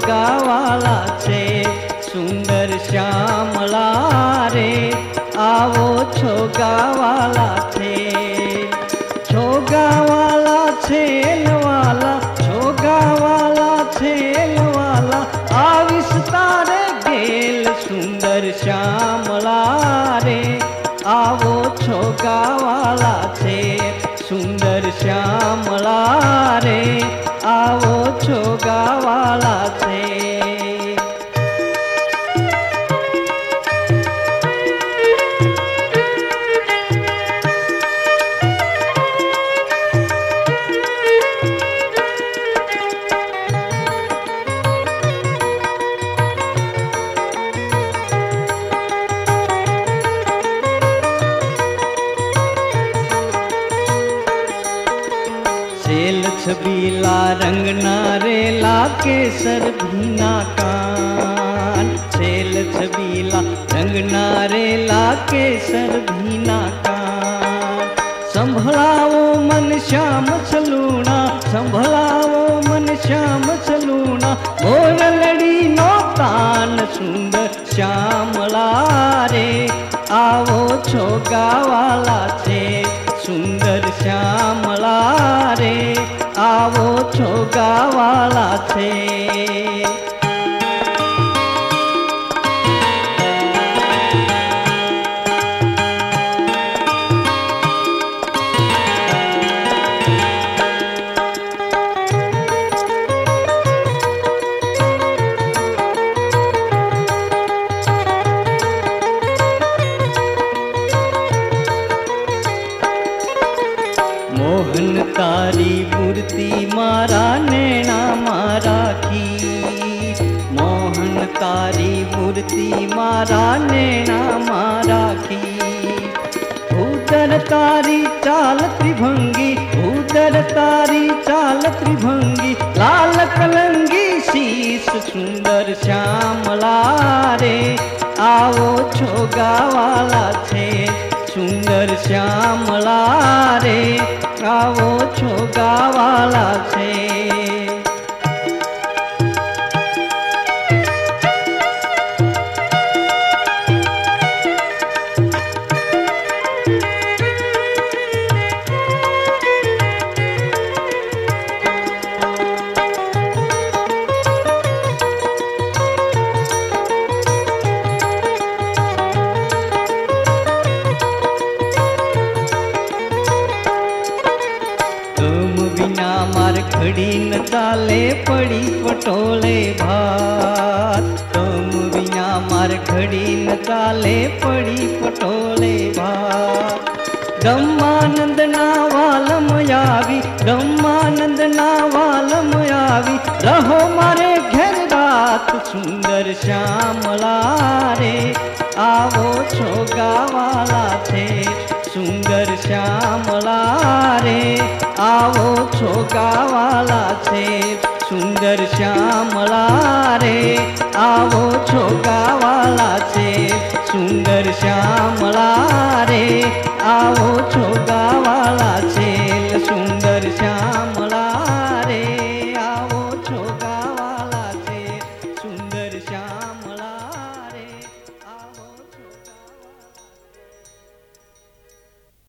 છોગાવાલા છે સુંદર શ્યામલા રે આવો છોગાવાલા છે છોગાવાલા છે લવાલા છોગાવાલા છે લવાલા આવીશ તારે ગેલ સુંદર શ્યામલા રે આવો છોગાવાલા છે સુંદર શ્યામલા રે આવો છોગાવાલા છે सेल छबीला रंगना रेला केसर भीना कान सेल छबीला रंगना रेला केसर भीना कान संभळावो मन श्याम छलूणा संभळावो मन श्याम छलूणा मोरलड़ी नो कान सुंदर श्यामला रे आवो छोगावाला छे सुंदर श्यामला रे आवो छोगावाला छे मोहन तारी मूर्ति मारा नैना मारा की मोहन तारी मूर्ति मारा नैना मारा की उदर तारी चाल त्रिभंगी उदर तारी चाल त्रिभंगी लाल कलंगी शीश सुंदर श्यामला रे आवो छोगावाला छे सुंदर श्यामला रे आवो छोगावाला छे मार खड़ी न चाले पड़ी पटोले भात तुम बिना मार खड़ी न चाले पड़ी पटोले भात ब्रह्मानंद ना वालम आवी ब्रह्मानंद ना वालम आवी रहो मारे घर रात सुंदर श्यामला रे आवो छोगावाला छे सुंदर श्यामला रे आवो छोगावाला छे सुंदर श्यामला रे आवो छोगावाला छे सुंदर श्यामला रे आवो छोगावाला